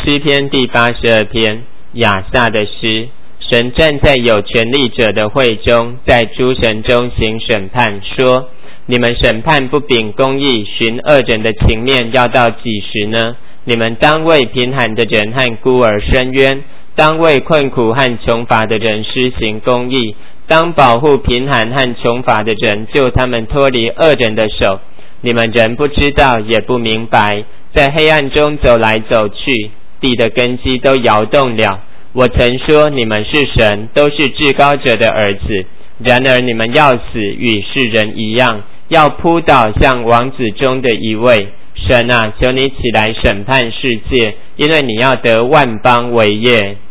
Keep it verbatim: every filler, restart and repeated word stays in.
诗篇第八十二篇，亚萨的诗。神站在有权力者的会中，在诸神中行审判，说：你们审判不秉公义，寻恶人的情面，要到几时呢？你们当为贫寒的人和孤儿伸冤，当为困苦和穷乏的人施行公义，当保护贫寒和穷乏的人，救他们脱离恶人的手。你们人不知道，也不明白，在黑暗中走来走去，地的根基都摇动了。我曾说你们是神，都是至高者的儿子，然而你们要死，与世人一样，要扑倒像王子中的一位。神啊，求你起来审判世界，因为你要得万邦为业。